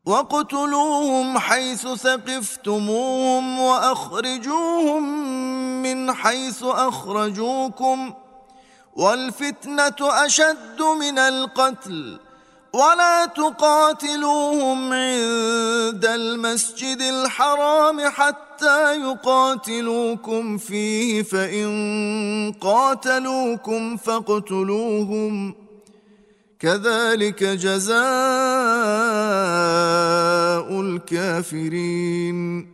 واقتلوهم حيث ثقفتموهم وأخرجوهم من حيث أخرجوكم والفتنة أشد من القتل ولا تقاتلوهم عند المسجد الحرام حتى يقاتلوكم فيه فإن قاتلوكم فاقتلوهم كذلك جزاء الكافرين